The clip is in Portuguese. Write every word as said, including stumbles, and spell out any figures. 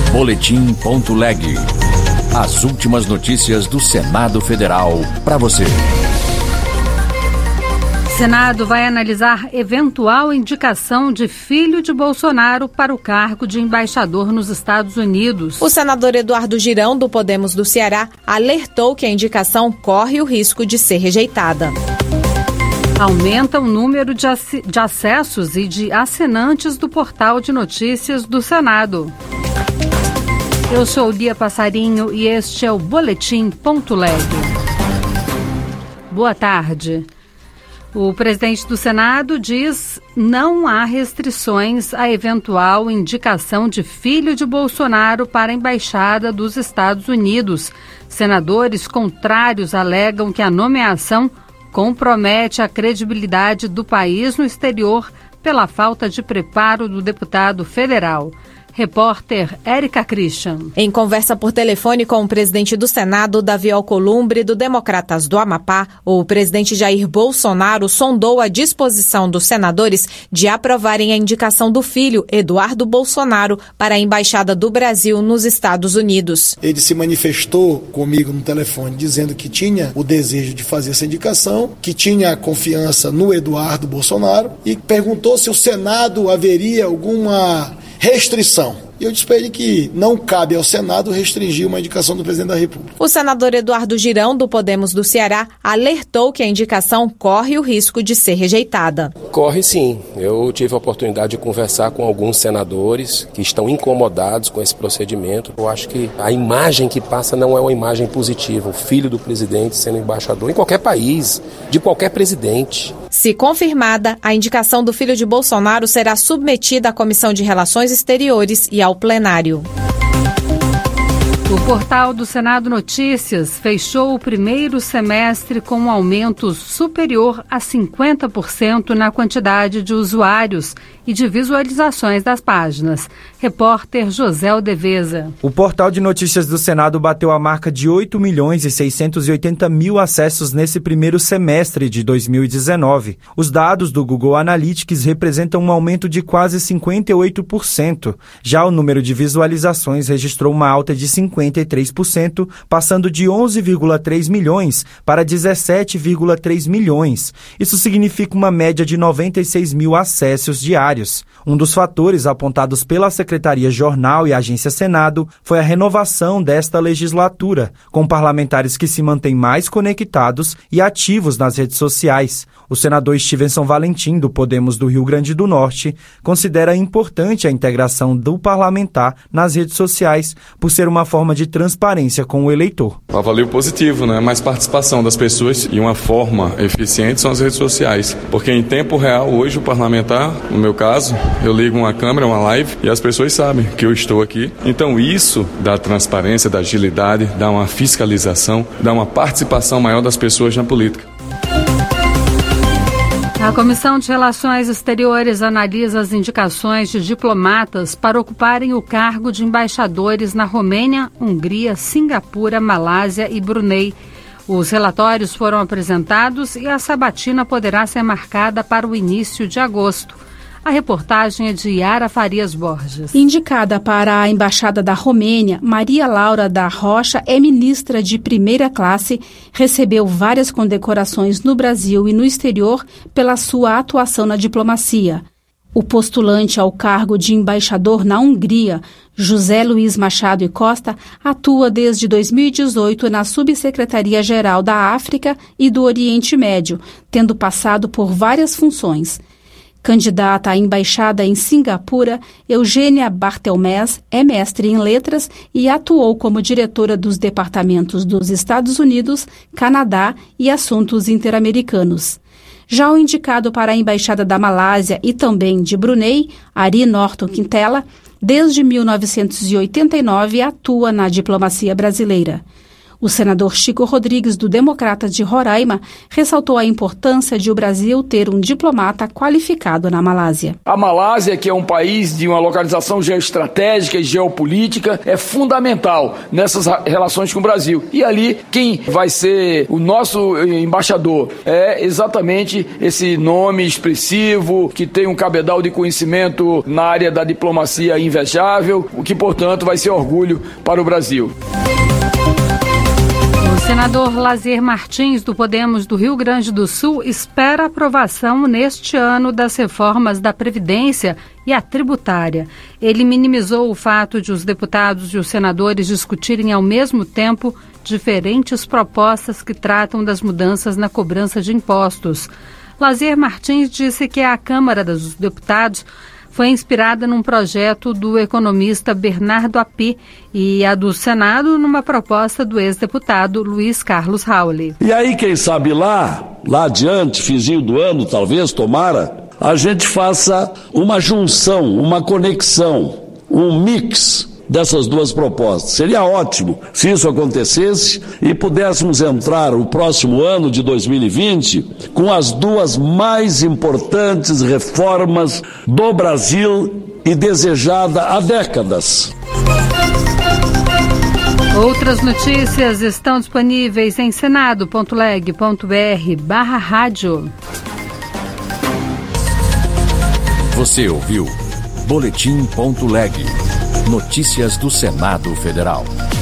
Boletim ponto leg. As últimas notícias do Senado Federal para você. Senado vai analisar eventual indicação de filho de Bolsonaro para o cargo de embaixador nos Estados Unidos. O senador Eduardo Girão, do Podemos do Ceará, alertou que a indicação corre o risco de ser rejeitada. Aumenta o número de, ac- de acessos e de assinantes do portal de notícias do Senado. Eu sou Lia Passarinho e este é o Boletim ponto leg. Boa tarde. O presidente do Senado diz não há restrições à eventual indicação de filho de Bolsonaro para a Embaixada dos Estados Unidos. Senadores contrários alegam que a nomeação compromete a credibilidade do país no exterior pela falta de preparo do deputado federal. Repórter Érica Christian. Em conversa por telefone com o presidente do Senado, Davi Alcolumbre, do Democratas do Amapá, o presidente Jair Bolsonaro sondou a disposição dos senadores de aprovarem a indicação do filho, Eduardo Bolsonaro, para a Embaixada do Brasil nos Estados Unidos. Ele se manifestou comigo no telefone dizendo que tinha o desejo de fazer essa indicação, que tinha confiança no Eduardo Bolsonaro e perguntou se o Senado haveria alguma restrição. E eu disse para ele que não cabe ao Senado restringir uma indicação do presidente da República. O senador Eduardo Girão, do Podemos do Ceará, alertou que a indicação corre o risco de ser rejeitada. Corre sim. Eu tive a oportunidade de conversar com alguns senadores que estão incomodados com esse procedimento. Eu acho que a imagem que passa não é uma imagem positiva. O filho do presidente sendo embaixador em qualquer país, de qualquer presidente. Se confirmada, a indicação do filho de Bolsonaro será submetida à Comissão de Relações Exteriores e ao plenário. O portal do Senado Notícias fechou o primeiro semestre com um aumento superior a cinquenta por cento na quantidade de usuários e de visualizações das páginas. Repórter José Odeveza. O portal de notícias do Senado bateu a marca de oito milhões e seiscentos e oitenta mil acessos nesse primeiro semestre de dois mil e dezenove. Os dados do Google Analytics representam um aumento de quase cinquenta e oito por cento. Já o número de visualizações registrou uma alta de cinquenta e três por cento, passando de onze vírgula três milhões para dezessete vírgula três milhões. Isso significa uma média de noventa e seis mil acessos diários. Um dos fatores apontados pela Secretaria Jornal e Agência Senado foi a renovação desta legislatura, com parlamentares que se mantêm mais conectados e ativos nas redes sociais. O senador Stevenson Valentim, do Podemos do Rio Grande do Norte, considera importante a integração do parlamentar nas redes sociais por ser uma forma de transparência com o eleitor. Avalio positivo, né? Mais participação das pessoas e uma forma eficiente são as redes sociais. Porque em tempo real, hoje o parlamentar, no meu caso, eu ligo uma câmera, uma live e as pessoas sabem que eu estou aqui. Então isso dá transparência, dá agilidade, dá uma fiscalização, dá uma participação maior das pessoas na política. A Comissão de Relações Exteriores analisa as indicações de diplomatas para ocuparem o cargo de embaixadores na Romênia, Hungria, Singapura, Malásia e Brunei. Os relatórios foram apresentados e a sabatina poderá ser marcada para o início de agosto. A reportagem é de Yara Farias Borges. Indicada para a Embaixada da Romênia, Maria Laura da Rocha é ministra de primeira classe, recebeu várias condecorações no Brasil e no exterior pela sua atuação na diplomacia. O postulante ao cargo de embaixador na Hungria, José Luiz Machado e Costa, atua desde dois mil e dezoito na Subsecretaria-Geral da África e do Oriente Médio, tendo passado por várias funções. Candidata à embaixada em Singapura, Eugênia Bartelmez é mestre em letras e atuou como diretora dos departamentos dos Estados Unidos, Canadá e Assuntos Interamericanos. Já o indicado para a embaixada da Malásia e também de Brunei, Ari Norton Quintela, desde mil novecentos e oitenta e nove atua na diplomacia brasileira. O senador Chico Rodrigues, do Democratas de Roraima, ressaltou a importância de o Brasil ter um diplomata qualificado na Malásia. A Malásia, que é um país de uma localização geoestratégica e geopolítica, é fundamental nessas relações com o Brasil. E ali, quem vai ser o nosso embaixador é exatamente esse nome expressivo, que tem um cabedal de conhecimento na área da diplomacia invejável, o que, portanto, vai ser orgulho para o Brasil. O senador Lazier Martins, do Podemos do Rio Grande do Sul, espera aprovação neste ano das reformas da Previdência e a tributária. Ele minimizou o fato de os deputados e os senadores discutirem ao mesmo tempo diferentes propostas que tratam das mudanças na cobrança de impostos. Lazier Martins disse que a Câmara dos Deputados foi inspirada num projeto do economista Bernardo Api e a do Senado numa proposta do ex-deputado Luiz Carlos Rauli. E aí, quem sabe lá, lá adiante, finzinho do ano, talvez, tomara, a gente faça uma junção, uma conexão, um mix dessas duas propostas. Seria ótimo se isso acontecesse e pudéssemos entrar o próximo ano de dois mil e vinte com as duas mais importantes reformas do Brasil e desejada há décadas. Outras notícias estão disponíveis em senado ponto leg ponto br barra rádio. Você ouviu Boletim ponto leg. Notícias do Senado Federal.